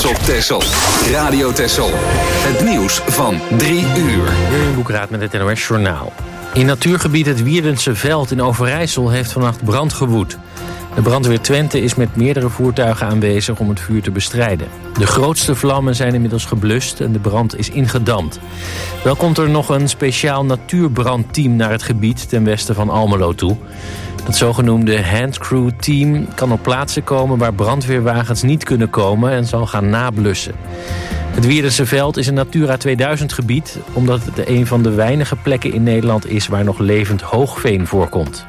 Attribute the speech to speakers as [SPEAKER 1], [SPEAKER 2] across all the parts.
[SPEAKER 1] op Texel. Radio Texel. Het nieuws van 3 uur.
[SPEAKER 2] Jurjen Boekraat met het NOS Journaal. In natuurgebied het Wierdense Veld in Overijssel heeft vannacht brand gewoed. De brandweer Twente is met meerdere voertuigen aanwezig om het vuur te bestrijden. De grootste vlammen zijn inmiddels geblust en de brand is ingedamd. Wel komt er nog een speciaal natuurbrandteam naar het gebied ten westen van Almelo toe. Dat zogenoemde handcrew team kan op plaatsen komen waar brandweerwagens niet kunnen komen en zal gaan nablussen. Het Wierdense Veld is een Natura 2000 gebied, omdat het een van de weinige plekken in Nederland is waar nog levend hoogveen voorkomt.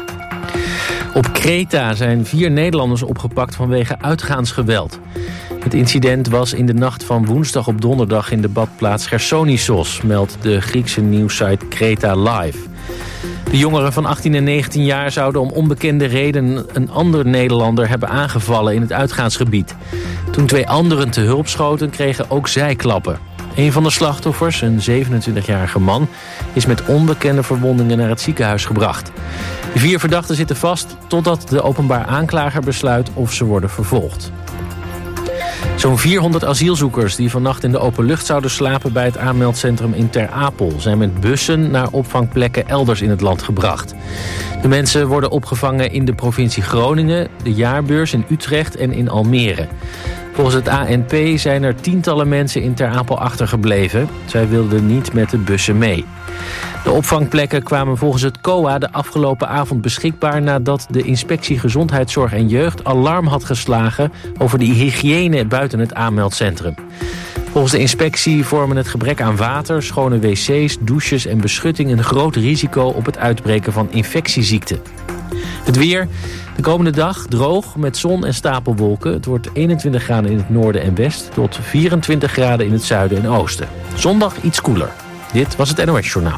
[SPEAKER 2] Op Kreta zijn 4 Nederlanders opgepakt vanwege uitgaansgeweld. Het incident was in de nacht van woensdag op donderdag in de badplaats Chersonissos, meldt de Griekse nieuwssite Kreta Live. De jongeren van 18 en 19 jaar zouden om onbekende reden een ander Nederlander hebben aangevallen in het uitgaansgebied. Toen 2 anderen te hulp schoten, kregen ook zij klappen. Een van de slachtoffers, een 27-jarige man, is met onbekende verwondingen naar het ziekenhuis gebracht. De 4 verdachten zitten vast totdat de openbaar aanklager besluit of ze worden vervolgd. Zo'n 400 asielzoekers die vannacht in de open lucht zouden slapen bij het aanmeldcentrum in Ter Apel zijn met bussen naar opvangplekken elders in het land gebracht. De mensen worden opgevangen in de provincie Groningen, de jaarbeurs in Utrecht en in Almere. Volgens het ANP zijn er tientallen mensen in Ter Apel achtergebleven. Zij wilden niet met de bussen mee. De opvangplekken kwamen volgens het COA de afgelopen avond beschikbaar nadat de Inspectie Gezondheidszorg en Jeugd alarm had geslagen over de hygiëne buiten het aanmeldcentrum. Volgens de inspectie vormen het gebrek aan water, schone wc's, douches en beschutting een groot risico op het uitbreken van infectieziekten. Het weer. De komende dag droog met zon en stapelwolken. Het wordt 21 graden in het noorden en west tot 24 graden in het zuiden en oosten. Zondag iets koeler. Dit was het NOS Journaal.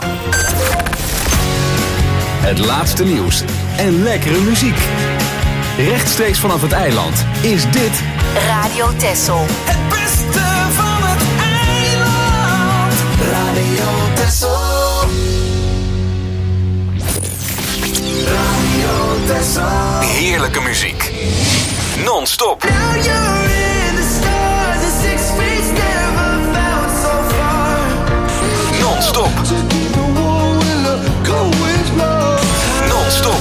[SPEAKER 1] Het laatste nieuws en lekkere muziek. Rechtstreeks vanaf het eiland is dit
[SPEAKER 3] Radio Texel.
[SPEAKER 4] Het beste van het eiland. Radio Texel. Radio Texel.
[SPEAKER 1] heerlijke muziek. Non-stop.
[SPEAKER 4] Now you're in the stars, the 6 feet never felt so far.
[SPEAKER 1] Non-stop. Non-stop.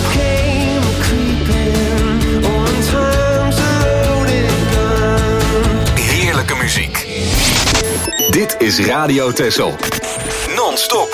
[SPEAKER 1] Heerlijke muziek. Dit is Radio Texel. Non-stop.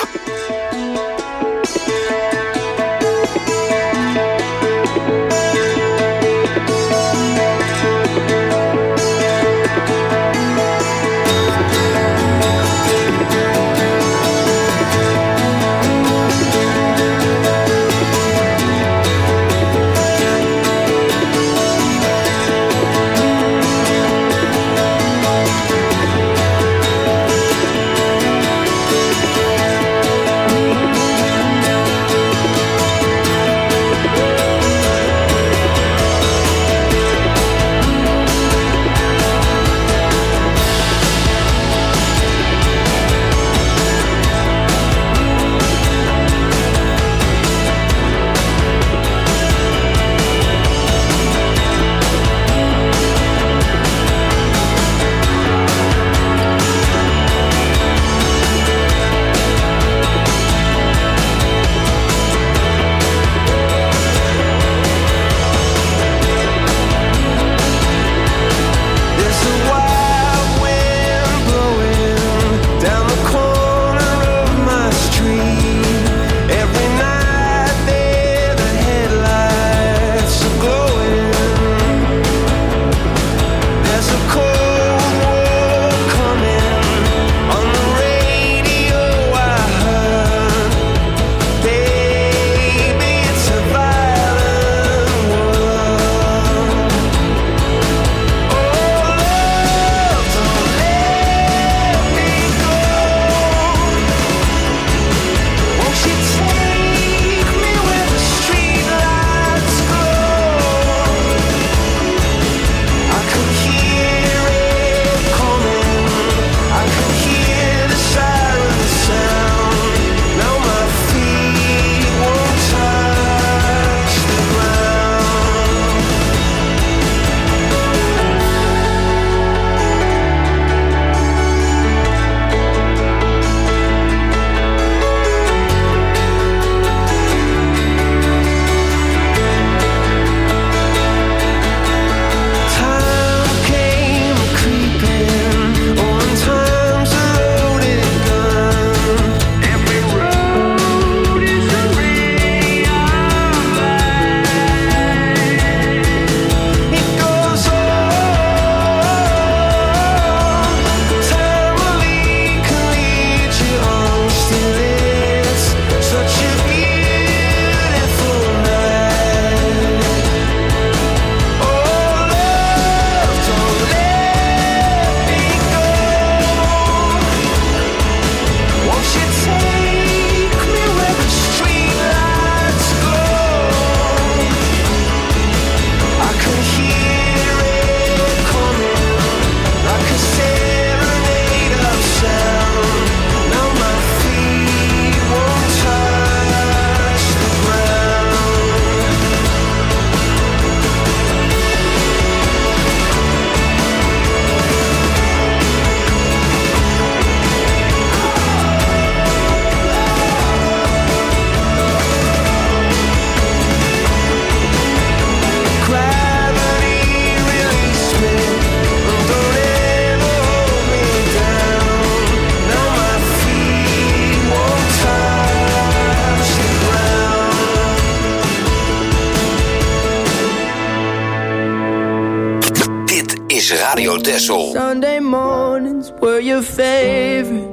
[SPEAKER 3] is Radio Texel.
[SPEAKER 4] Sunday mornings were your favorite.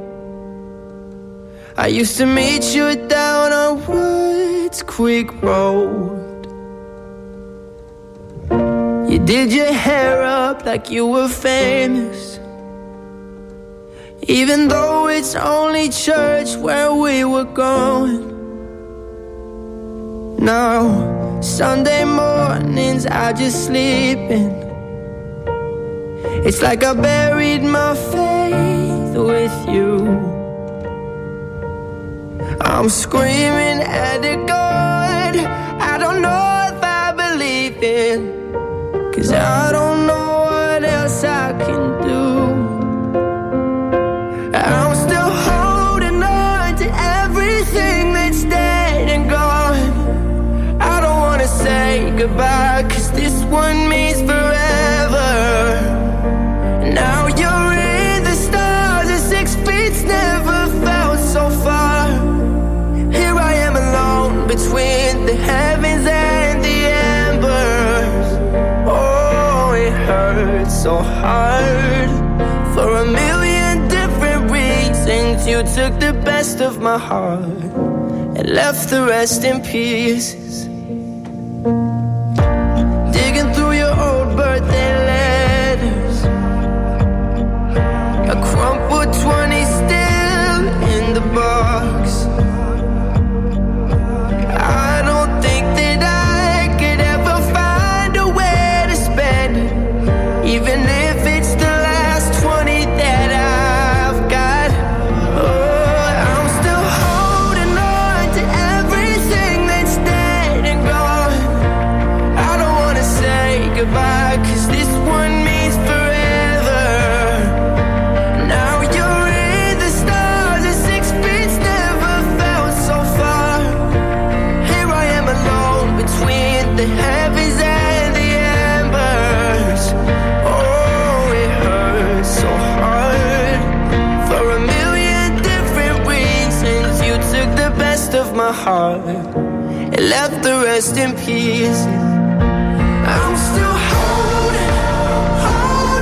[SPEAKER 4] I used to meet you down on Woods Creek Road. You did your hair up like you were famous, even though it's only church where we were going. Now, Sunday mornings I just sleep in. It's like I buried my faith with you. I'm screaming at the God I don't know if I believe in, 'cause I don't know what else I can do. I'm still holding on to everything that's dead and gone. I don't wanna say goodbye, 'cause this one means forever. Now you're in the stars, and 6 feet's never felt so far. Here I am alone between the heavens and the embers. Oh, it hurts so hard. For a million different reasons, you took the best of my heart and left the rest in pieces. Digging through your old birthday letters, a crumpled 20 still in the box. I don't think that I could ever find a way to spend it, even if it's the last 20 that I've got. Oh, I'm still holding on to everything that's dead and gone. I don't wanna say goodbye, 'cause this one means forever. Now you're in the stars, and 6 feet's never felt so far. Here I am alone between the heavens and the embers. Oh, it hurts so hard. For a million different reasons, you took the best of my heart and left the rest in pieces. I'm still holding on.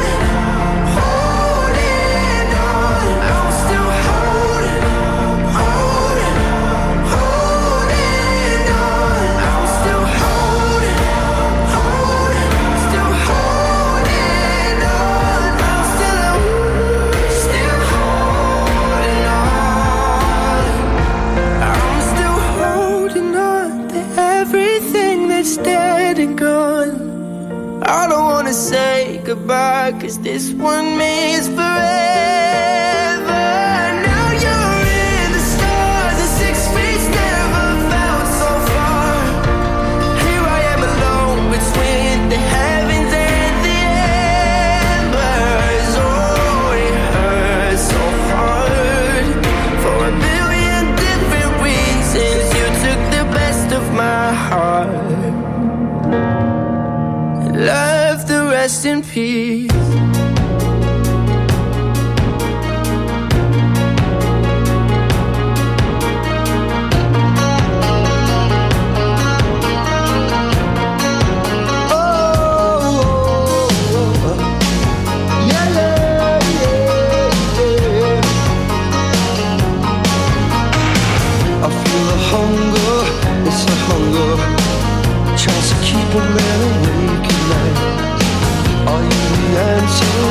[SPEAKER 4] I'm still holding on. I'm still holding on. Still holding on. I'm still holding on. I'm still holding on to everything that's dead and gone. I don't wanna say goodbye, 'cause this one means forever. Now you're in the stars, and 6 feet's never felt so far. Here I am alone between the heavens and the embers. Oh, it hurts so hard. For a million different reasons, you took the best of my heart, left the rest in peace.
[SPEAKER 5] I feel the hunger, it's a hunger, tries to keep a man awake at night. Are you the answer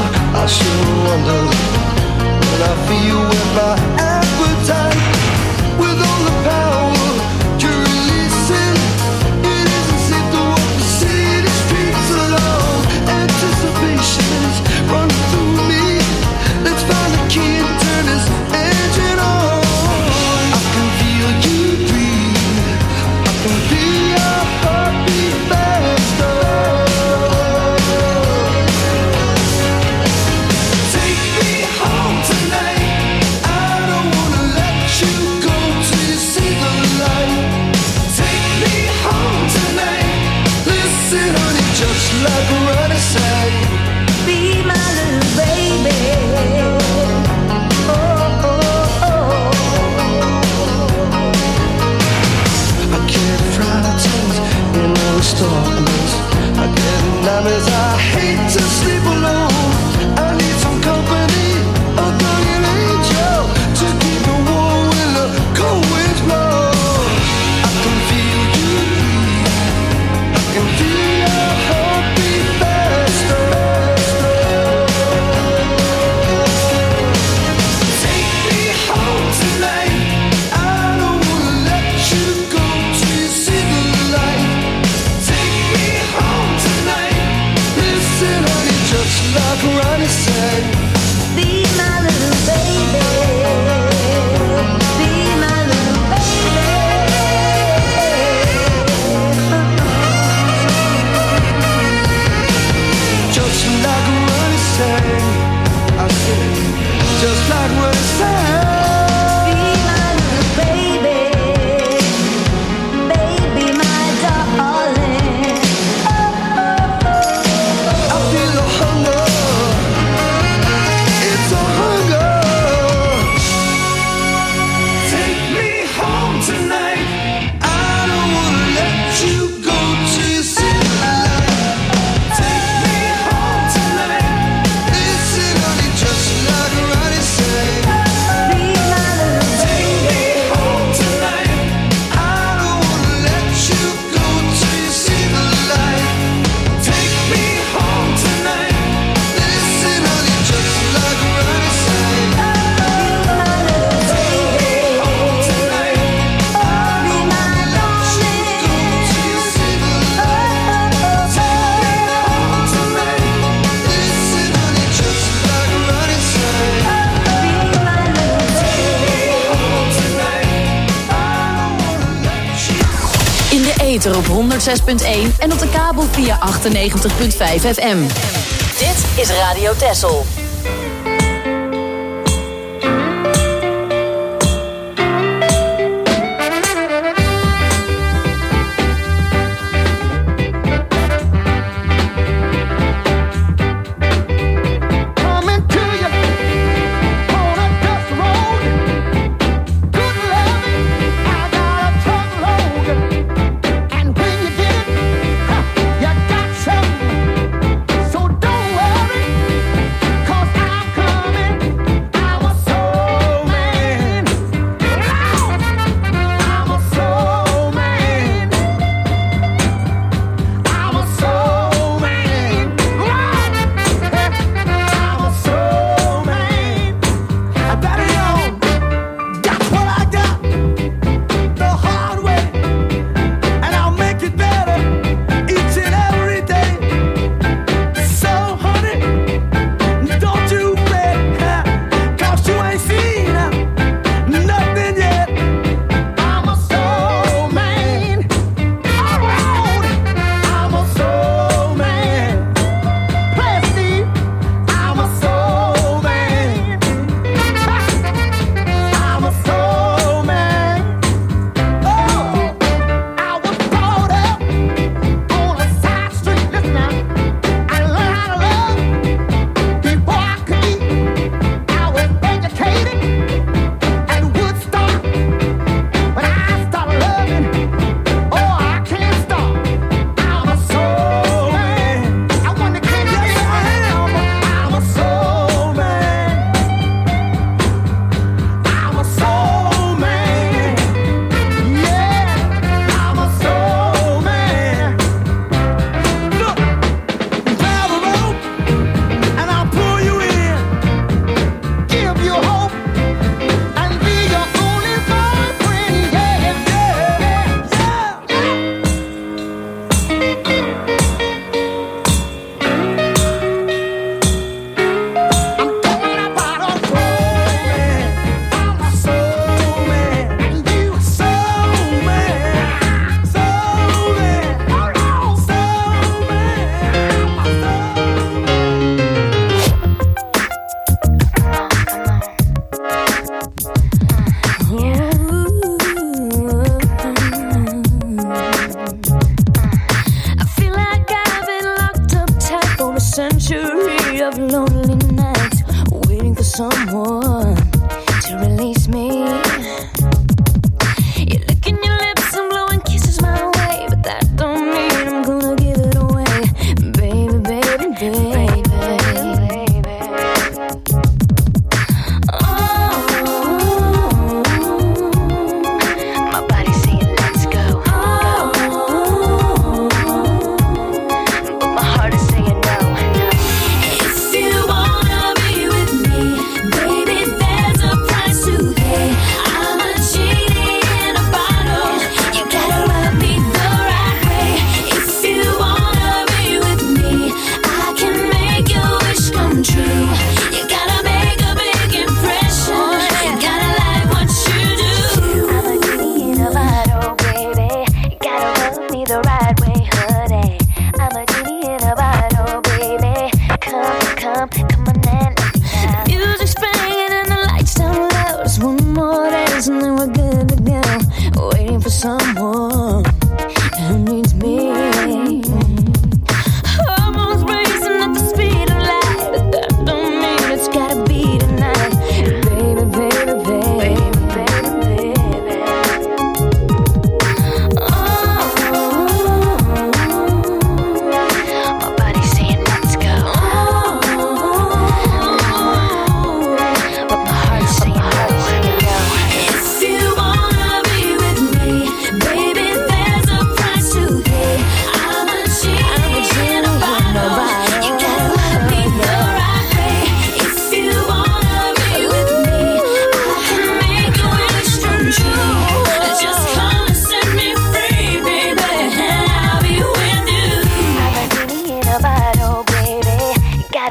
[SPEAKER 5] sang. I sing just like what it sang.
[SPEAKER 3] Be my little baby, baby, my darling.
[SPEAKER 5] I feel a hunger, it's a hunger. Take me home tonight. I don't wanna let you go till you see the light. Take me home tonight. Listen, honey, just like Ronnie sang.
[SPEAKER 3] Be my little
[SPEAKER 5] Take me home tonight. I don't wanna let you go till you see the light. Take me home tonight. Listen, honey, just like Ronnie sang. Take me home tonight. I don't wanna let you go till you see the light. Take me home tonight. Listen, honey, just like Ronnie sang. Take me home tonight. I don't wanna let you.
[SPEAKER 6] In de ether op 106.1 en op de kabel via 98.5 FM. Dit is Radio Texel.
[SPEAKER 5] Coming to you on a dust road. Good loving, I got a truckload. And when you get it, you got something. So don't worry, 'cause I'm coming. I'm a soul man. I'm a soul man. I'm a soul man. I'm a soul man. I better know that's what I got the hard way, and I'll make it better each and every day. So honey, don't you fret, 'cause you ain't seen nothing yet. I'm a soul man. All road, I'm a soul man. Play Steve, I'm a soul man. I'm a soul man. Oh, I was brought up on a side street. Listen now, I learned how to love before I could eat. I was educated at Woodstock, but I started loving. Oh, I can't stop. I'm a soul man. I wonder can you say I am? I'm a soul man. I'm a soul man. Yeah, I'm a soul man. Look, grab a rope and I'll pull you in. Give you hope and be your only boyfriend. Yeah, yeah, yeah, yeah. I'm talking about a soul man. I'm a soul man. And you a soul man. Soul man. Soul man. I'm a soul man.
[SPEAKER 3] I feel like I've been locked up tight for a century of lonely nights, waiting for someone to release me. You're licking your lips and blowing kisses my way, but that don't mean I'm gonna give it away, baby, baby, baby. Oh, my body's saying let's go. But my heart is saying no. If you wanna be with me, baby, there's a price to pay. I'm a genie in a bottle. You gotta rub me the right way. If you wanna be with me, I can make your wish come true. You gotta make a big impression. You gotta like what you do. I'm a genie in a bottle, baby. You gotta rub me the right way, honey. I'm a genie in a bottle, baby. Come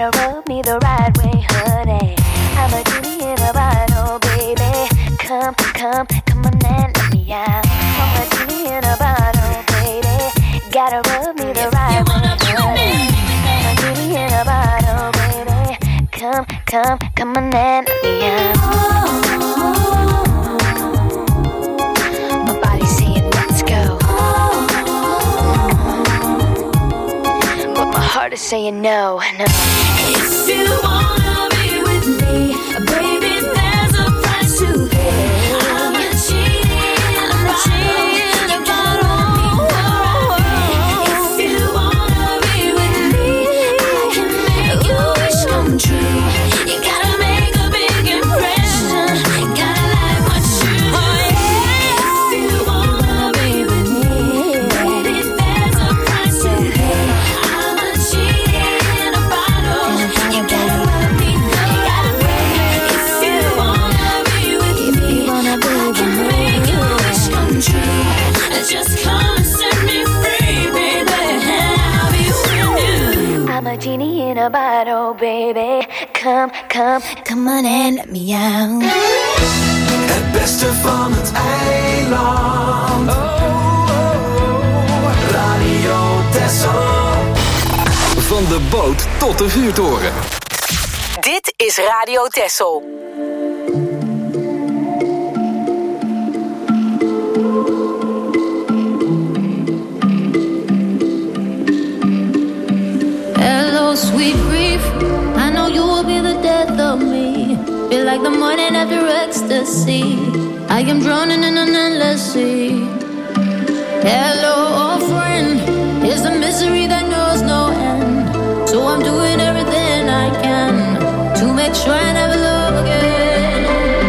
[SPEAKER 3] Gotta rub me the right way, honey. I'm a genie in a bottle, baby. Come, come, come on and let me out. I'm a genie in a bottle, baby. Gotta rub me the right way, honey. I'm a genie in a bottle, baby. Come, come, come on and let me out. My body's saying let's go, but my heart is saying no, no. If you wanna be with me, baby, there's a price to pay. I'm not cheating, I'm not cheating about me. If you wanna be with me, I can make your wish come true. You gotta make a big impression. You gotta like what you do. If you wanna be with me, baby, there's a price to pay. I'm not cheating in a bottle. You gotta let me know. You gotta pay. If you wanna be with me, I can make your wish come true. Just come and set me free, baby, and I'll be with you. I'm a genie in a bottle, baby. Come, come, come on and let me out.
[SPEAKER 1] Het beste van het eiland. Radio Texel. Van de boot tot de vuurtoren.
[SPEAKER 6] Dit is Radio Texel.
[SPEAKER 7] Hello, sweet grief. I know you will be the death of me. Feel like the morning after ecstasy. I am drowning in an endless sea. Hello, old friend. It's the misery that knows no end. So I'm doing everything I can to make sure I never love again.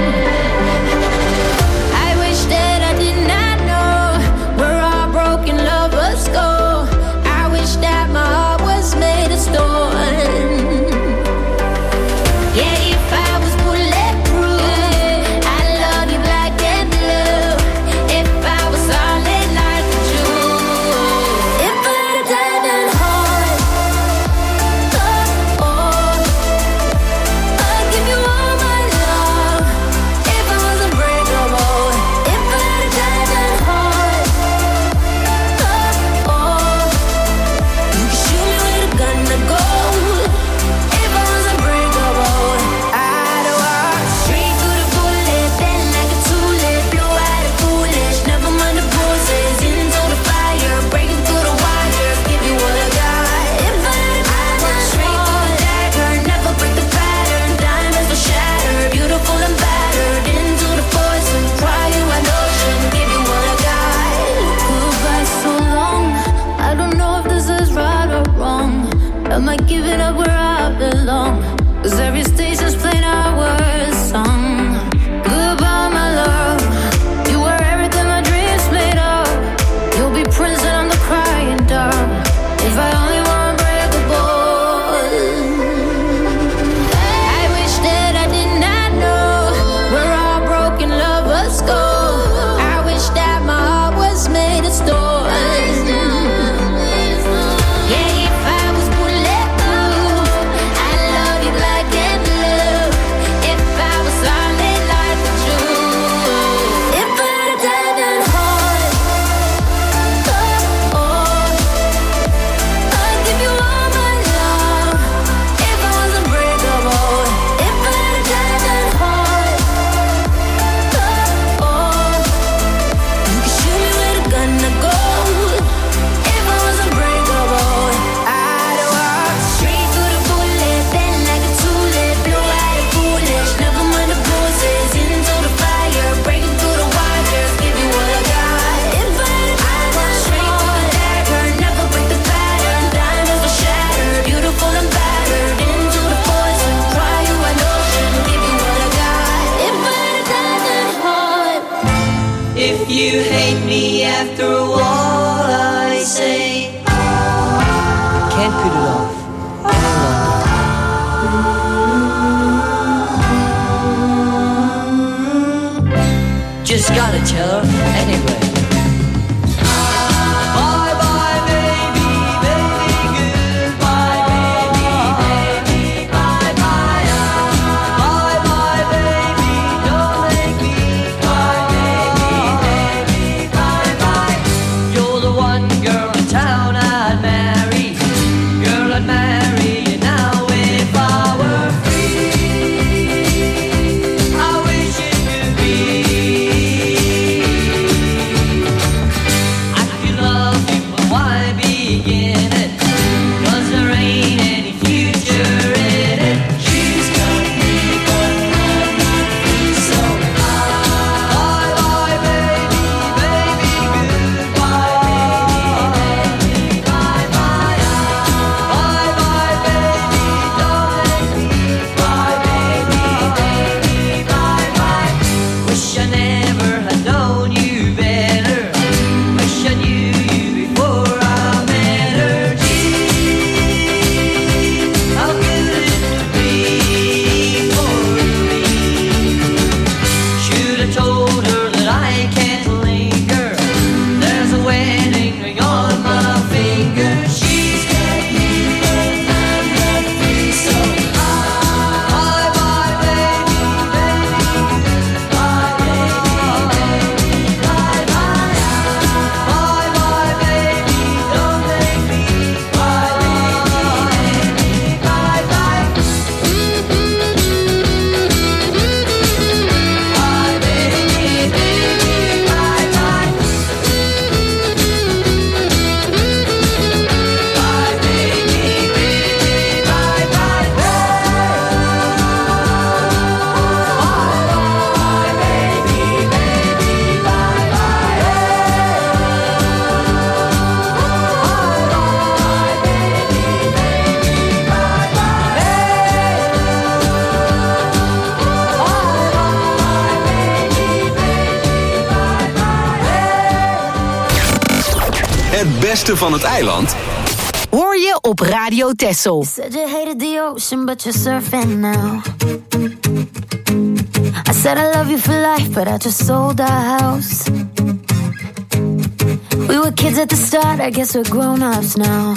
[SPEAKER 7] I wish that I did not know where our broken lovers go. I wish that my heart was made of stone. Yeah, if I was bulletproof, I'd love you black and blue. If I was solid like a Jew, if I had a diamond heart, oh, oh, I'd give you all my love. If I was unbreakable, if I had a diamond heart, oh, oh, you could shoot me with a gun to go. If I was unbreakable, I'd walk straight through the bullet, bend like a tulip, blue-eyed and foolish, never mind the bruises, into the fire, breaking through the wires, give you what I got. If I had a diamond straight through the dagger, never break the pattern, diamonds will shatter, beautiful and battered, into the poison, cry you an ocean, give you what I got. Goodbye so long, I don't know if this is right or wrong. Am I giving up where I belong? 'Cause every station's playing our song. Goodbye, my love. You were everything my dreams made of. You'll be Prince and I'm the crying dove. If I only were unbreakable. I wish that I did not know where our broken lovers go. I wish that my heart was made of stone. Yeah, if I was bulletproof, I'd love you black and blue. If I was solid like a Jew, if I had a diamond heart, oh, oh, I'd give you all my love. If I was unbreakable, if I had a diamond heart, oh, oh, you could shoot me with a gun to go. If I was unbreakable, I'd walk straight through the bullet, bend like a tulip, blue-eyed and foolish, never mind the bruises, into the fire, breaking through the wires, give you what I got. If I had a diamond straight through the dagger, never break the pattern, diamonds will shatter, beautiful and battered, into the poison, cry you an ocean, give you what I got. If I had a diamond heart.
[SPEAKER 8] If you hate me after all I say, can't put it off any longer. Just gotta tell her anyway. Bye bye baby, baby, goodbye baby, baby.
[SPEAKER 1] beste van het eiland?
[SPEAKER 6] Hoor je op Radio Texel.
[SPEAKER 3] Said you hated the ocean, but you're surfing now. I said I love you for life, but I just sold our house. We were kids at the start, I guess we're grown-ups now.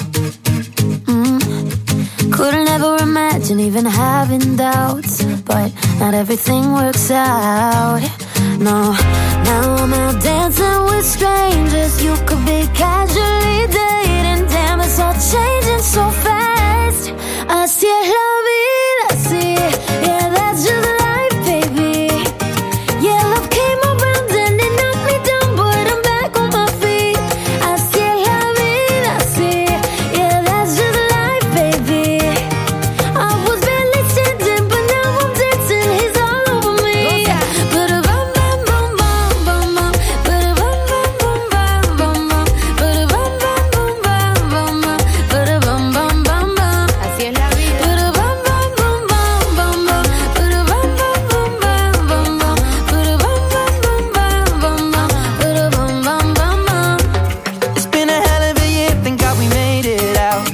[SPEAKER 3] Couldn't ever imagine even having doubts, but not everything works out. No, now I'm out dancing with strangers. You could be casually dating. Damn, it's all changing so fast. Así es la vida, así. Yeah, that's just life, baby. Yeah, love came around and it knocked me down, but I'm back on my feet. Así es la vida, así. Yeah, that's just life, baby. I was barely standing, but now I'm dancing. He's all over me. Ba-da-bum, bum, bum, bum, bum, bum. Ba-da-bum, bum, bum, bum, bum, bum. Ba-da-bum, bum, bum, bum, bum, bum. Ba-da-bum, bum, bum, bum. Así es la vida. Ba-da-bum, bum, bum, bum, bum, bum. Ba-da-bum, bum, bum, bum, bum, bum. Ba-da-bum, bum, bum, bum, bum, bum. Ba-da-bum, bum, bum, bum.
[SPEAKER 4] It's been a hell of a year, thank God we made it out.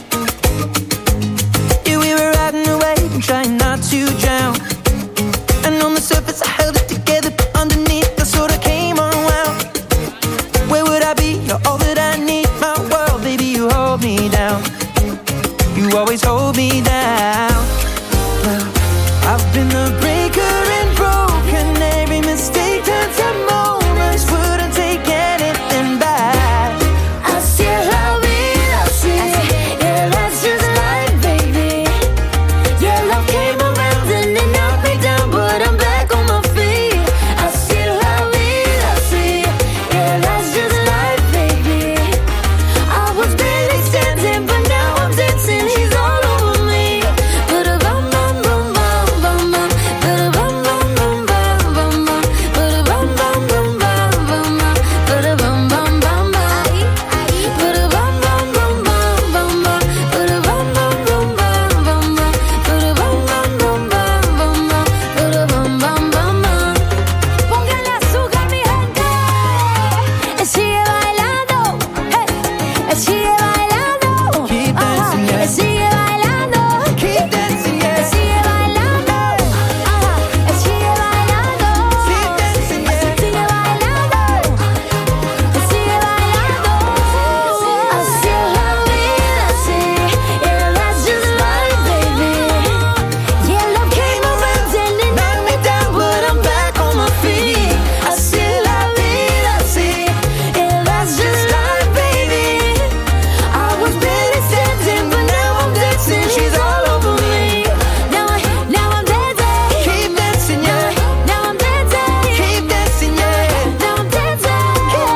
[SPEAKER 4] Yeah, we were riding the wave and trying not to drown. And on the surface I held it together, but underneath I sort of came unwound. Where would I be? You're all that I need, my world, baby, you hold me down. You always hold me down. Well, I've been the breaker and broken. Every mistake turns to moments. Wouldn't take anything back.
[SPEAKER 3] Así es la vida, así. Yeah, that's just life, baby. Yeah, love came around and it knocked me down, but I'm back on my feet. Así es la vida, así. Yeah, that's just life, baby. I was barely standing, but now I'm dancing. He's all over me. Ba-da-bum, bum, bum, bum, bum, bum. Ba-da-bum, bum, bum, bum, bum, bum. Ba-da-bum, bum, bum, bum, bum, bum. Ba-da-bum, bum, bum, bum. Ba-da-bum, bum, bum, bum, bum, bum. Ba-da-bum, bum, bum, bum, bum, bum. Ba-da-bum, bum, bum, bum, bum, bum. Ba-da-bum, bum, bum, bum. Póngale azúcar, mi gente. Sigue bailando. Hey. Sigue bailando.
[SPEAKER 4] Keep dancing, yeah.
[SPEAKER 3] Sigue bailando.
[SPEAKER 4] Keep dancing, yeah.
[SPEAKER 3] Sigue bailando. Sigue bailando.
[SPEAKER 4] Keep dancing, yeah.
[SPEAKER 3] Sigue bailando. Sigue bailando. Así es la vida, así. Yeah, that's just life, baby. Yeah, love came around and it knocked me down, but I'm back on my feet. Así es la vida, así. Yeah, that's just life, baby. I was barely standing, but now I'm dancing. She's all over me. Now I'm dancing.
[SPEAKER 4] Keep dancing, yeah.
[SPEAKER 3] Now I'm dancing.
[SPEAKER 4] Keep dancing, yeah.
[SPEAKER 3] Now I'm dancing. Keep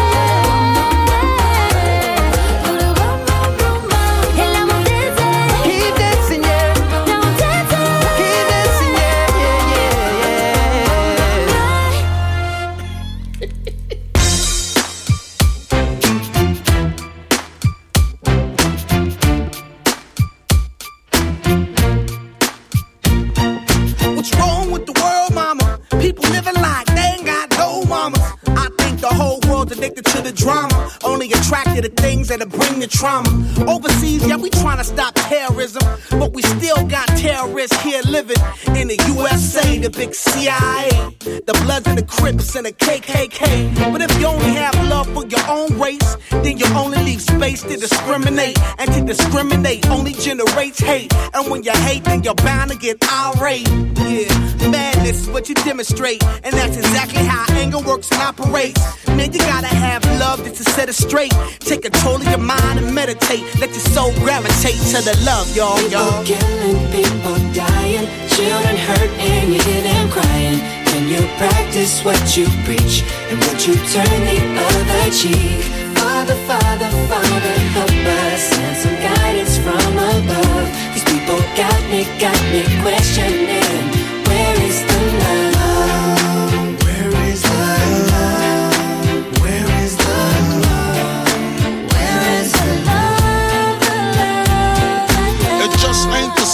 [SPEAKER 3] dancing. And now I'm dancing.
[SPEAKER 4] Keep dancing, yeah.
[SPEAKER 3] Now I'm dancing.
[SPEAKER 4] Keep dancing, yeah, yeah, yeah,
[SPEAKER 5] What's wrong with the world, mama? People living like they ain't got no mamas. I think the whole world's addicted to the drama, only attracted to things that'll bring the trauma. Overseas, yeah, we trying to stop terrorism, but we still got terrorists here living in the USA, the big CIA, the Bloods and the Crips and the KKK. But if you only have love for your own race, then you only leave space to discriminate, and to discriminate only generates hate. And when you hate, then you're bound to get irate. Yeah, madness is what you demonstrate, and that's exactly how anger works and operates. Man, you gotta have love just to set it straight. Take control of your mind and meditate. Let your soul gravitate to the love, y'all.
[SPEAKER 8] People killing, people dying, children hurt and you hear them crying. Can you practice what you preach and would you turn the other cheek? Father, Father, Father, help us, send some guidance from above. These people got me questioning, where is the love? Where is the love? Where is the love? Where is the love?
[SPEAKER 9] It just ain't the same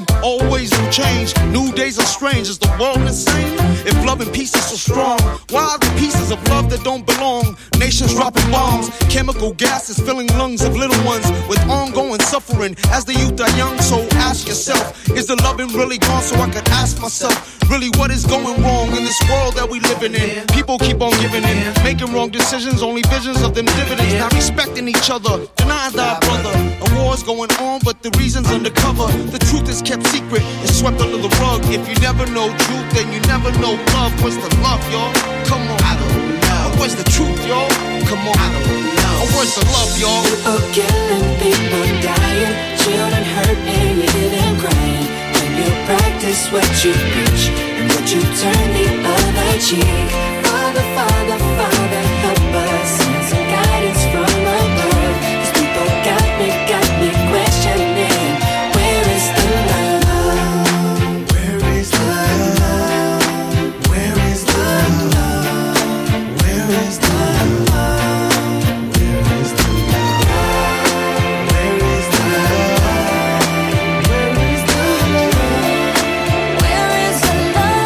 [SPEAKER 9] always will change. New days are strange. Is the world insane? If love and peace is so strong, why are the pieces of love that don't belong? Nations dropping bombs, chemical gases filling lungs of little ones with ongoing suffering as the youth are young. So ask yourself, is the loving really gone? So I could ask myself, really what is going wrong in this world that we living in? People keep on giving in, making wrong decisions, only visions of them dividends. Not respecting each other, denying thy brother. A war's going on, but the reason's undercover. The truth is kept secret, it's swept under the rug. If you never know truth, then you never know love. Where's the love, y'all? Come on, I don't know. Where's the truth, y'all? Come on, I don't know. Where's the love, y'all?
[SPEAKER 8] People killing, people dying, children hurt and you hear them crying. When you practice what you preach and what you turn the other cheek. Father, Father, Father, help us. Send some guidance from above. These people got me questioning. Where is the love? Where is the love? Where is the love? Where is the love? Where is the love? Where is the love? Where is the love?
[SPEAKER 3] Where is the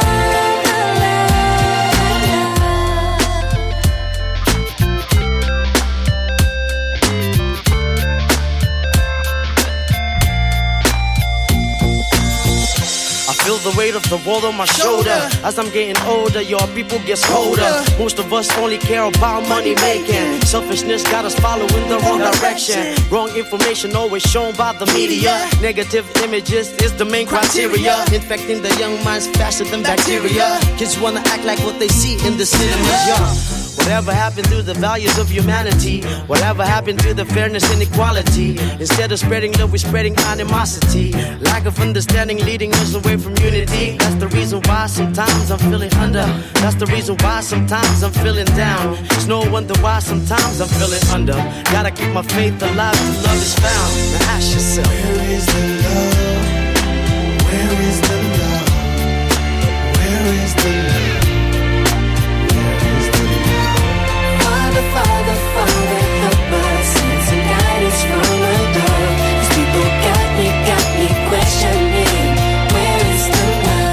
[SPEAKER 10] I feel the weight of the world on my shoulder. As I'm getting older, your people get colder. Most of us only care about money making. Selfishness got us following the wrong direction. Wrong information always shown by the media. Negative images is the main criteria. Infecting the young minds faster than bacteria. Kids wanna act like what they see in the cinemas, yeah. Whatever happened to the values of humanity? Whatever happened to the fairness and equality? Instead of spreading love, we're spreading animosity. Lack of understanding leading us away from unity. That's the reason why sometimes I'm feeling under. That's the reason why sometimes I'm feeling down. It's no wonder why sometimes I'm feeling under. Gotta keep my faith alive till love is found. Now ask yourself,
[SPEAKER 8] Where is the love? Where is the love? Where is the love? Father, Father, Father, help us. Send some guidance from above. These people got me questioning. Where is the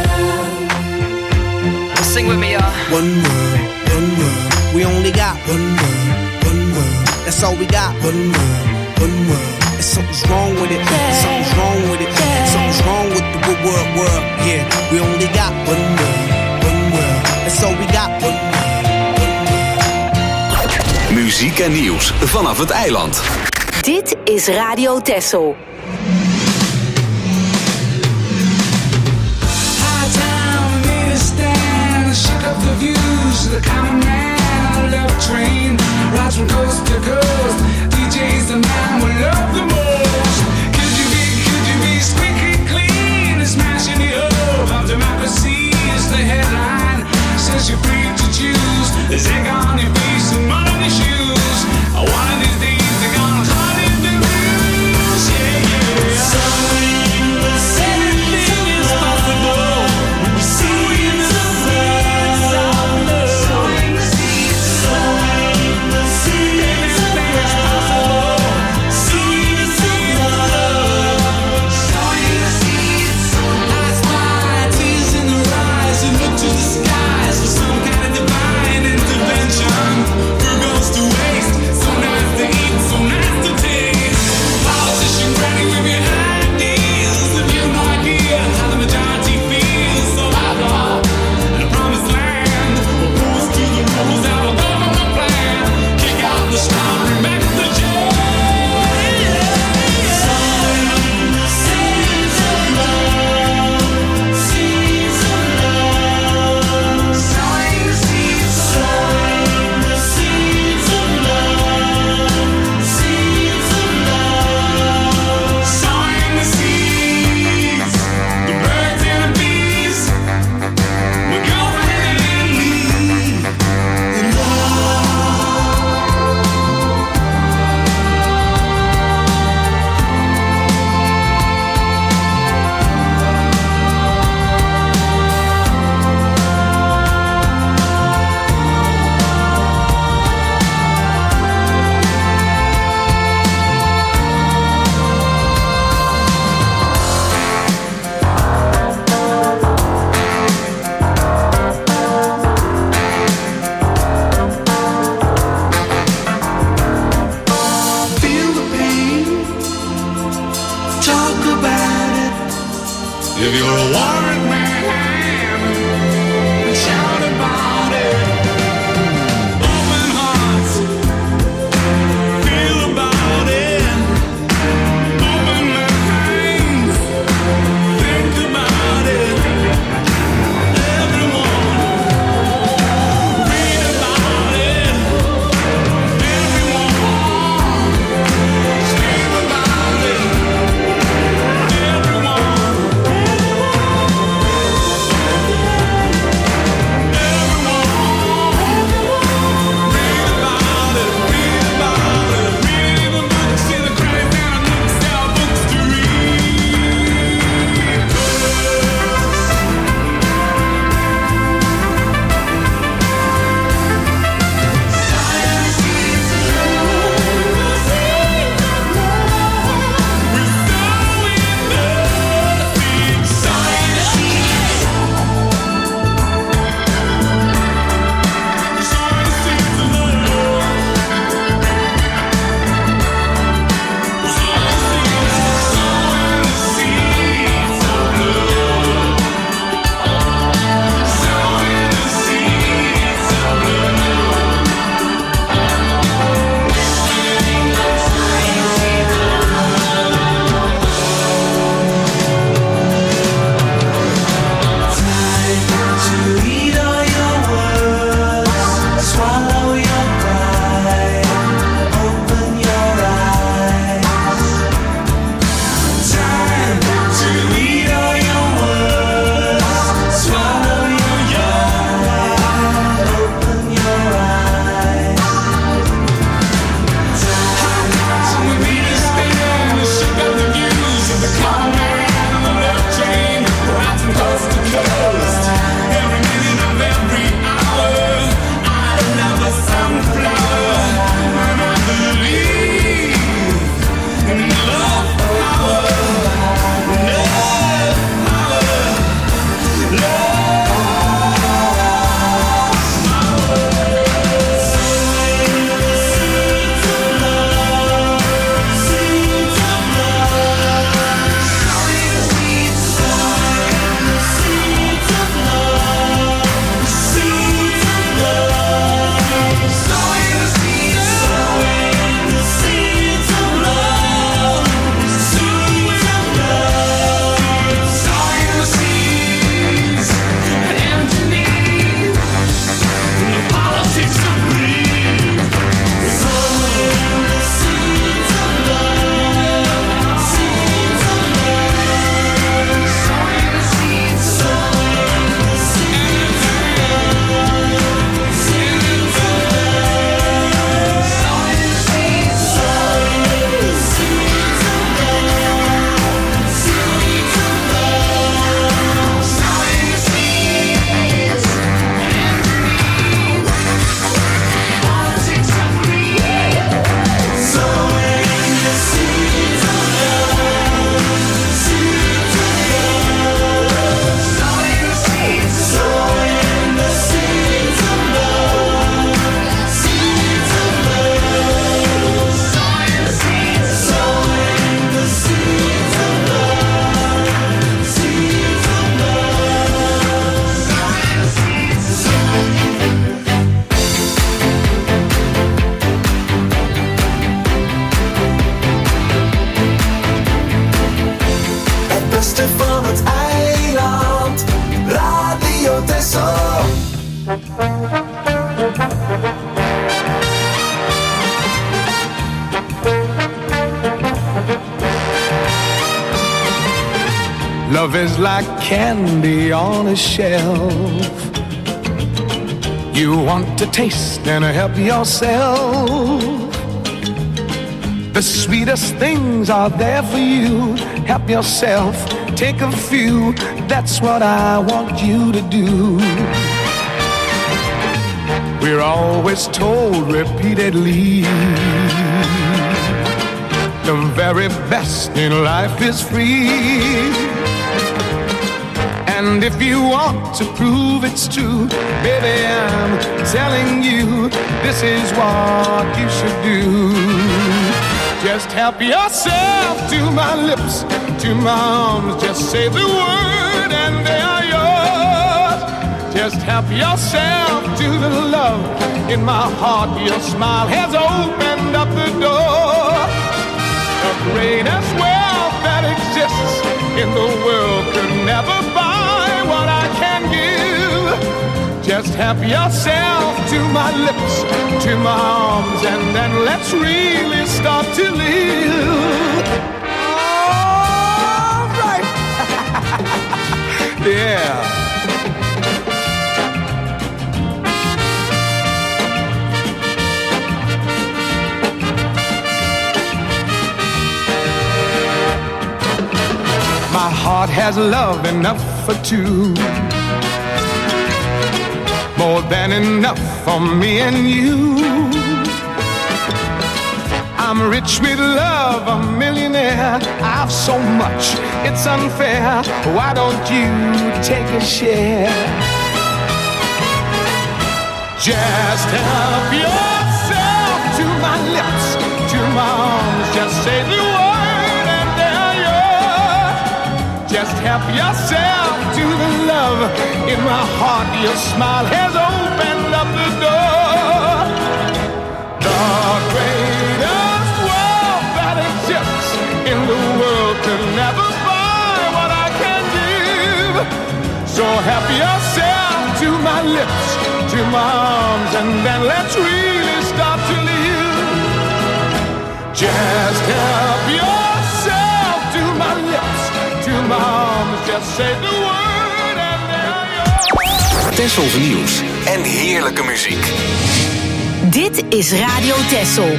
[SPEAKER 8] love?
[SPEAKER 10] sing with me, y'all.
[SPEAKER 11] One word, one word. We only got one word, one word. That's all we got. One word, one word. And something's wrong with it. Something's wrong with it. Something's wrong with the world. Yeah, we only got one word, one word. That's all we got. One word.
[SPEAKER 1] Muziek en nieuws vanaf het eiland.
[SPEAKER 6] Dit is Radio Texel.
[SPEAKER 5] Shut up the views, the common man, love train, rides from coast to coast. DJ's the man we love the most. Could you be squeaky clean and smashing the hope of democracy is the headline. Says you're free to choose. There's egg on your face and mud on your shoes. One of these days they're gonna cut in the news. Yeah, yeah.
[SPEAKER 9] If you're a warrant man, shout about it. Open hearts, feel about it. Open minds, think about it. Everyone, read about it. Everyone, scream about it.
[SPEAKER 5] Love is like candy on a shelf. You want to taste and help yourself. The sweetest things are there for you. Help yourself, take a few. That's what I want you to do. We're always told repeatedly, the very best in life is free. And if you want to prove it's true, baby, I'm telling you, this is what you should do. Just help yourself to my lips,
[SPEAKER 12] to my arms. Just say the word and they are yours. Just help yourself to the love in my heart. Your smile has opened up the door. The greatest wealth that exists in the world could never buy what I can give. Just help yourself to my lips, to my arms, and then let's really start to live. All right. Yeah. My heart has love enough for two, more than enough for me and you. I'm rich with love, a millionaire. I've so much, it's unfair. Why don't you take a share? Just help yourself to my lips, to my arms. Just say the word and they're yours. Just help yourself to the love in my heart. Your smile has opened up the door. The greatest wealth that exists in the world could never buy what I can give. So help yourself to my lips, to my arms, and then let's really start to live. Just help yourself to my lips, to my arms, just say the word and they're yours.
[SPEAKER 1] Tessel's nieuws en heerlijke muziek.
[SPEAKER 6] Dit is Radio Tessel.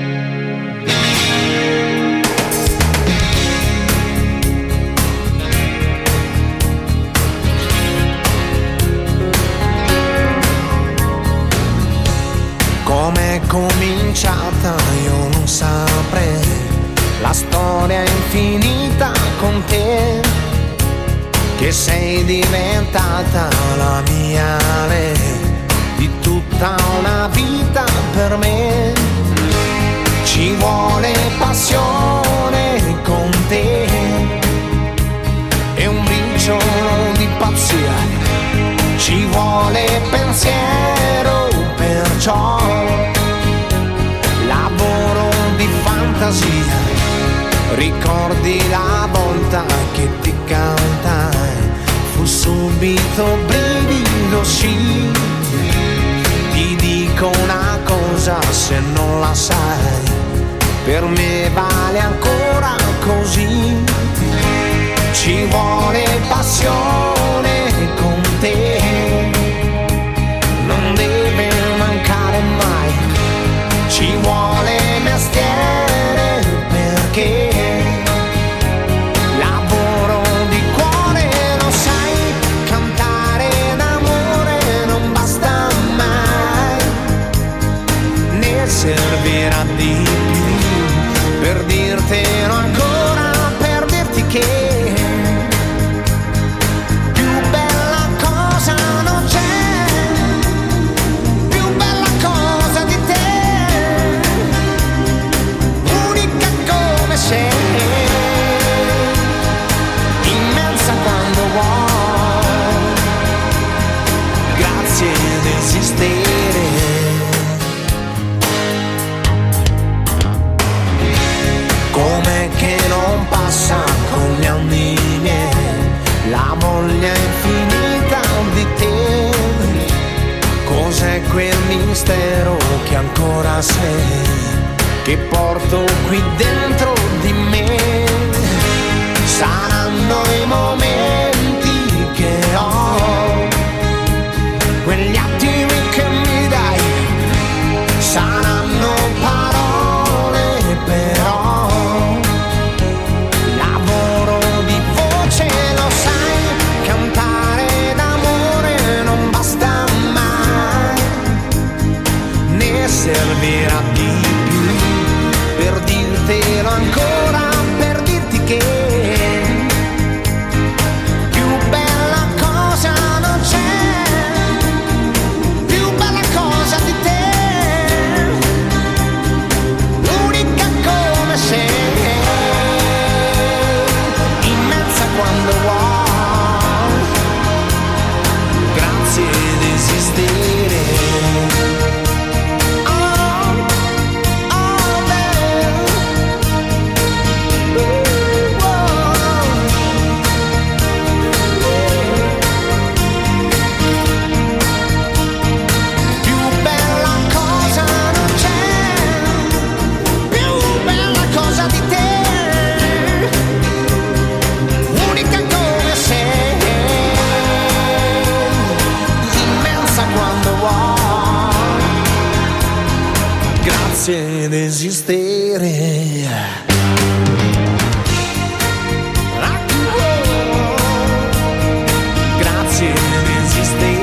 [SPEAKER 11] Com'è cominciata io non saprei, la storia è infinita con te, che sei diventata la mia lei, di tutta una vita per me. Ci vuole passione con te e un briciolo di pazzia, ci vuole pensiero, perciò lavoro di fantasia. Ricordi la volta che ti cantai, fu subito brivido, sì. Ti dico una cosa se non la sai, per me vale ancora così. Ci vuole passione con te, non deve mancare mai. Ci vuole mestiere perché lavoro di cuore, lo sai, cantare d'amore non basta mai, ne servirà di più per dirtelo ancora, per dirti che immensa quando vuoi, grazie ad esistere. Com'è che non passa con gli anni miei la voglia infinita di te? Cos'è quel mistero che ancora sei, che porto qui dentro di me? Saranno i momenti che ho, quegli attimi che mi dai, saranno parole però, lavoro di voce, lo sai, cantare d'amore non basta mai, ne servirà di più per dirtelo ancora, per dirti che
[SPEAKER 5] ed esistere. Grazie ed esistere.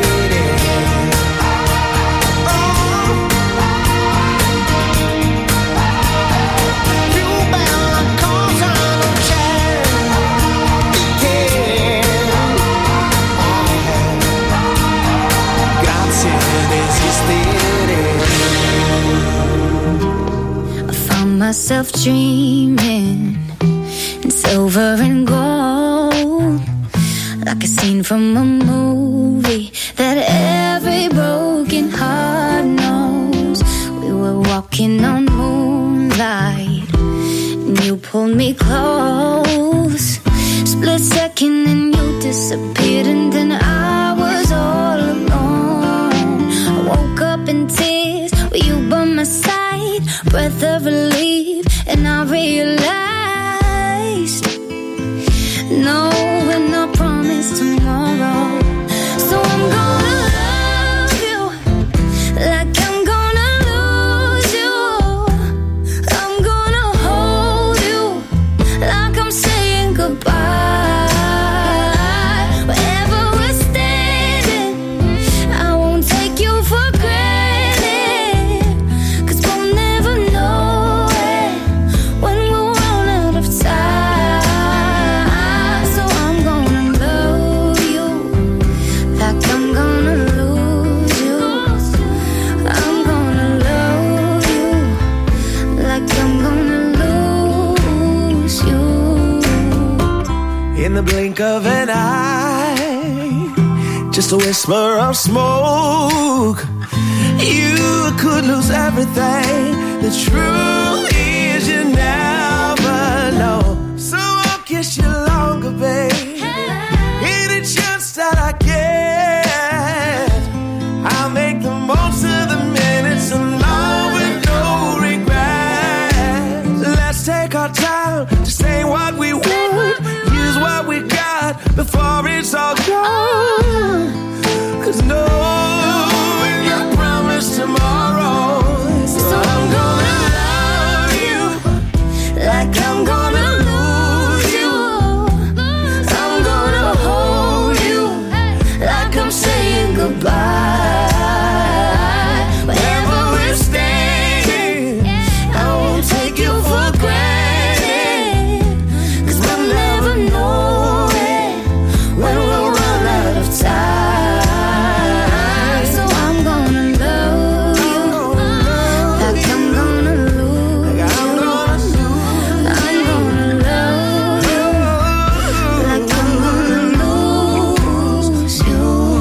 [SPEAKER 3] Myself dreaming in silver and gold, like a scene from a movie that every broken heart knows. We were walking on moonlight and you pulled me close. Split second and you disappeared, and then I was all alone. I woke up in tears with you by my side, breath of relief, and I realized no, we're not promised tomorrow. So I'm gonna love you like I'm gonna lose you. I'm gonna hold you like I'm saying goodbye. Wherever we're standing, I won't take you for granted, 'cause we'll never know it when we'll run out of time. So I'm gonna love you like I'm gonna lose you. I'm gonna love you like I'm gonna lose you.
[SPEAKER 5] In the blink of an eye, just a whisper of smoke, you could lose everything. The truth is you never know. So I'll kiss you longer, babe. Any chance that I get, I'll make the most of the minutes alone with no regret. Let's take our time to say what we want, use what we got before it's all gone. 'Cause no, we're not promised tomorrow. So I'm gonna love you like I'm gonna lose you. I'm gonna hold you like I'm saying goodbye. Wherever we're standing, I won't take you for granted, 'cause we'll never know it when we'll run out of time. So I'm gonna love you like I'm gonna lose you. I'm gonna love you like I'm gonna lose you.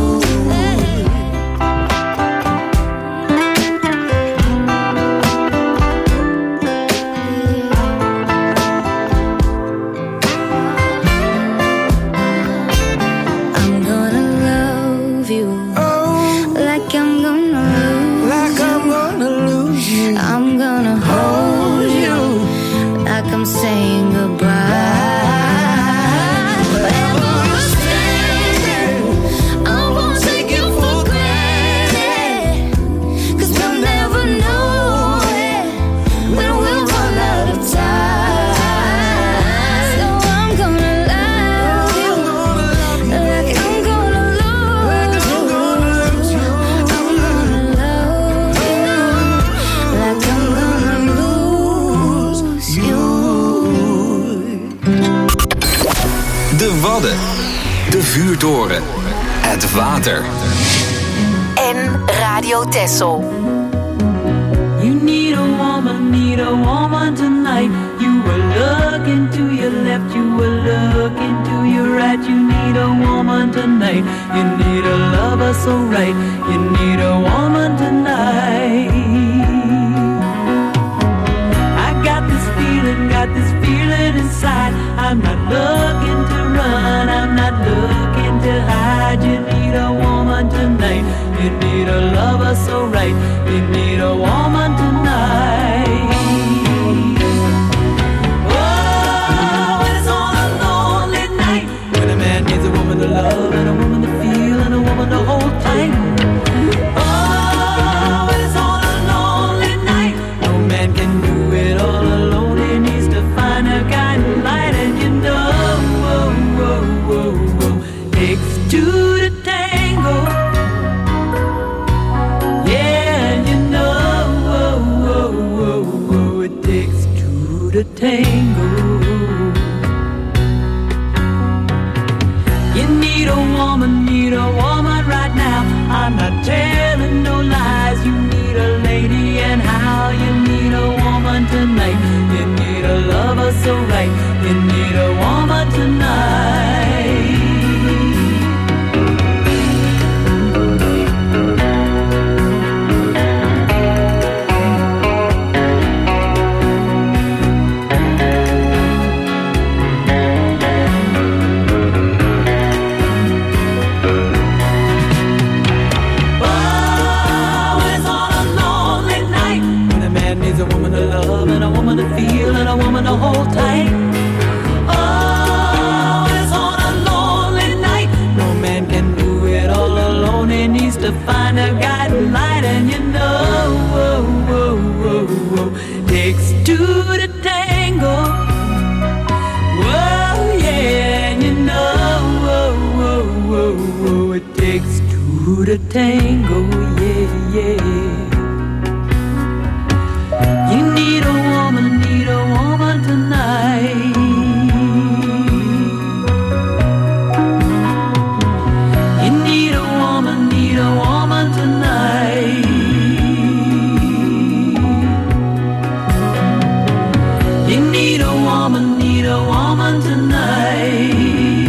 [SPEAKER 5] I'm gonna love you like I'm gonna lose you. I'm gonna hold you like I'm saying goodbye. Wherever we're standing, I won't take you for granted, 'cause we'll never know it when we'll run out of time. So I'm gonna love you like I'm gonna lose you. I'm gonna love you like I'm gonna lose you.
[SPEAKER 1] De Wadden. De Vuurtoren. Het water.
[SPEAKER 6] En Radio Texel.
[SPEAKER 13] You need a woman tonight. You were looking to your left, you were looking to your right. You need a woman tonight. You need a lover so right. You need a woman tonight. I got this feeling inside. I'm not looking to run, I'm not looking to hide. You need a woman tonight. You need a lover so right. You need a woman tonight. Oh, it's on a lonely night when a man needs a woman to love and a woman to feel and a woman to hold tight. Oh, it's on a lonely night. No man can two to tango. Yeah, you know it takes two to tango. You need a woman right now. I'm not telling no lies. You need a lady, and how you need a woman tonight. You need a lover so right. You need a woman tonight. A woman to hold tight. Oh, it's on a lonely night. No man can do it all alone. He needs to find a guiding light, and you know, takes two to tango. Whoa, yeah, and you know, it takes two to tango. Yeah, yeah. You need a woman tonight. You need a woman tonight. You need a woman tonight.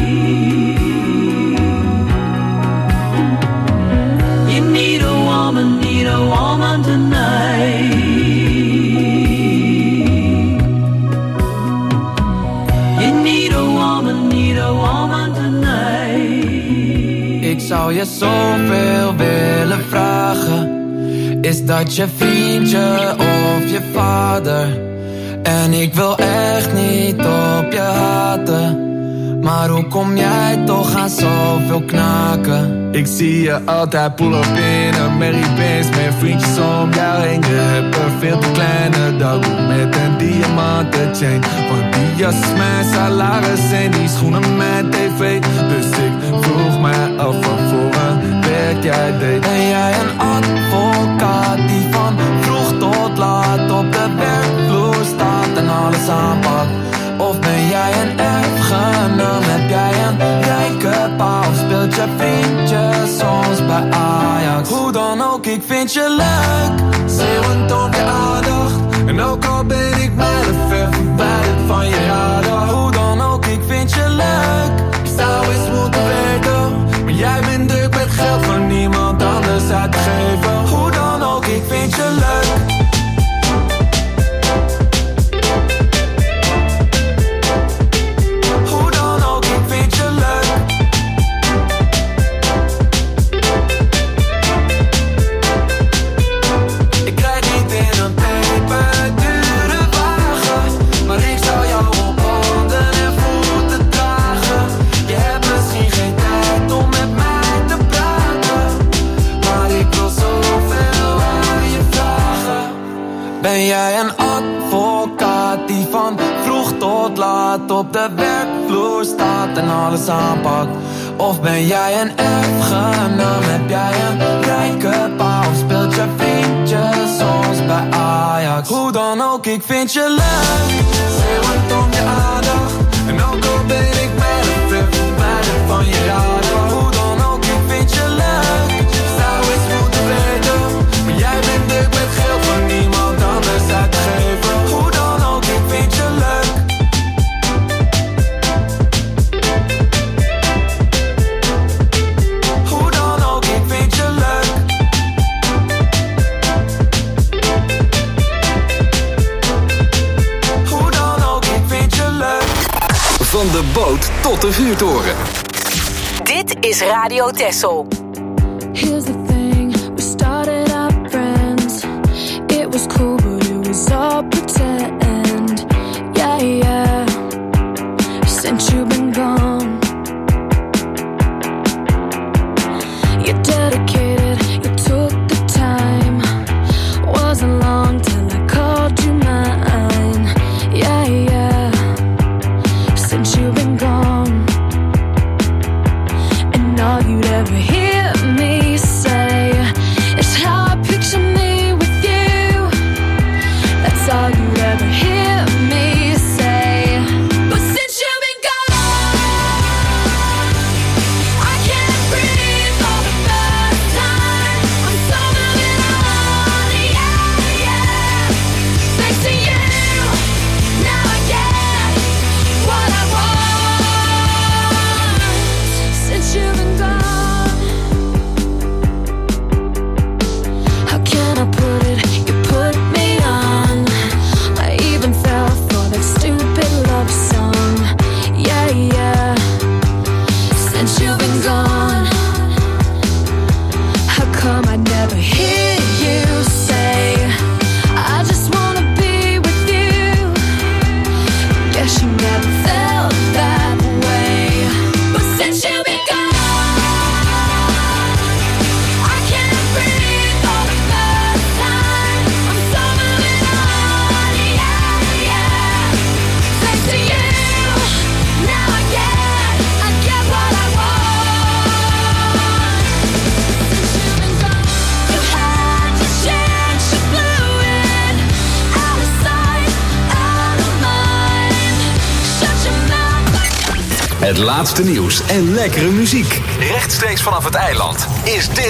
[SPEAKER 13] You need a woman tonight.
[SPEAKER 14] Ik zou je zoveel willen vragen. Is dat je vriendje of je vader? En ik wil echt niet op je haten. Maar hoe kom jij toch aan zoveel knaken?
[SPEAKER 15] Ik zie je altijd pull-up in een Merry-Benz met vriendjes om jou heen. Je hebt een veel te kleine dag met een diamanten chain. Want die jas is mijn salaris en die schoenen mijn tv. Dus ik vroeg mij af wat voor een werk jij deed.
[SPEAKER 14] Ben jij een advocaat die van vroeg tot laat op de werkvloer staat en alles aanpakt? Of ben jij een erfgenaam? Heb jij een rijke pa? Of speelt je vriendje soms bij Ajax? Hoe dan ook, ik vind je leuk,
[SPEAKER 15] zeeuwend om je aandacht. En ook al ben ik mijlen ver verwijderd van je radar.
[SPEAKER 14] Hoe dan ook, ik vind je leuk,
[SPEAKER 15] ik zou eens moeten weten. Maar jij bent druk met geld van niemand anders uit te geven.
[SPEAKER 14] Hoe dan ook, ik vind je leuk. Ben jij een advocaat die van vroeg tot laat op de werkvloer staat en alles aanpakt? Of ben jij een erfgenaam? Heb jij een rijke pa? Of speelt je vriendje soms bij Ajax? Hoe dan ook, ik vind je leuk,
[SPEAKER 15] zeeuwend om je aandacht. En ook al ben ik mijlen ver verwijderd van je radar.
[SPEAKER 14] Hoe dan ook, ik vind je leuk,
[SPEAKER 15] zou eens moeten weten. Maar jij bent druk met geld van niemand anders uit te geven.
[SPEAKER 14] Hoe dan ook, ik vind je leuk. Hoe dan ook, ik vind je leuk. Hoe dan ook, ik vind je leuk.
[SPEAKER 1] Van de boot tot de vuurtoren.
[SPEAKER 6] Dit is Radio Texel.
[SPEAKER 3] Here's the thing, we started out friends. It was cool, but it was all pretend. Yeah, yeah. Since you've been gone, you're dedicated, you took the time. Wasn't long till I called you mine. Yeah, yeah. Since you've been gone, and all you'd ever hear me say. It's how I picture me with you. That's all you'd ever hear me say. But since you've been gone, I can't breathe for the first time. I'm so moving on, yeah, yeah. Thanks to you, now I get what I want. Since you've been gone, how can I put it? You put me on. I even fell for that stupid love song. Yeah, yeah. Since you've been gone, how come I never hear you say, I just wanna be with you? Guess you never felt that way. But since you've been gone, I can't breathe for the first time. I'm so moving on, yeah, yeah. Thanks to you, now I get what I want. Since you've been gone, you had your chance, you blew it. Out of sight, out of mind. Shut your mouth.
[SPEAKER 1] Het laatste nieuws en lekkere muziek. Rechtstreeks vanaf het eiland is dit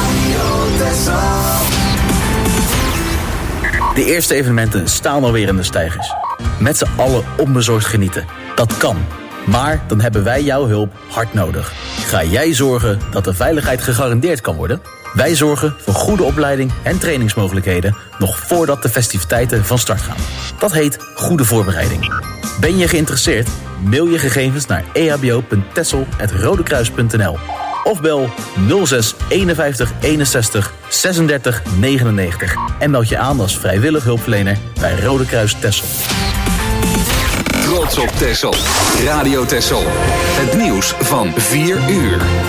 [SPEAKER 16] De eerste evenementen staan alweer in de steigers. Met z'n allen onbezorgd genieten. Dat kan. Maar dan hebben wij jouw hulp hard nodig. Ga jij zorgen dat de veiligheid gegarandeerd kan worden? Wij zorgen voor goede opleiding en trainingsmogelijkheden nog voordat de festiviteiten van start gaan. Dat heet goede voorbereiding. Ben je geïnteresseerd? Mail je gegevens naar ehbo.tessel@rodekruis.nl of bel 06 51 61 36 99 en meld je aan als vrijwillig hulpverlener bij Rode Kruis Texel.
[SPEAKER 1] Trots op Texel. Radio Texel. Het nieuws van 4 uur.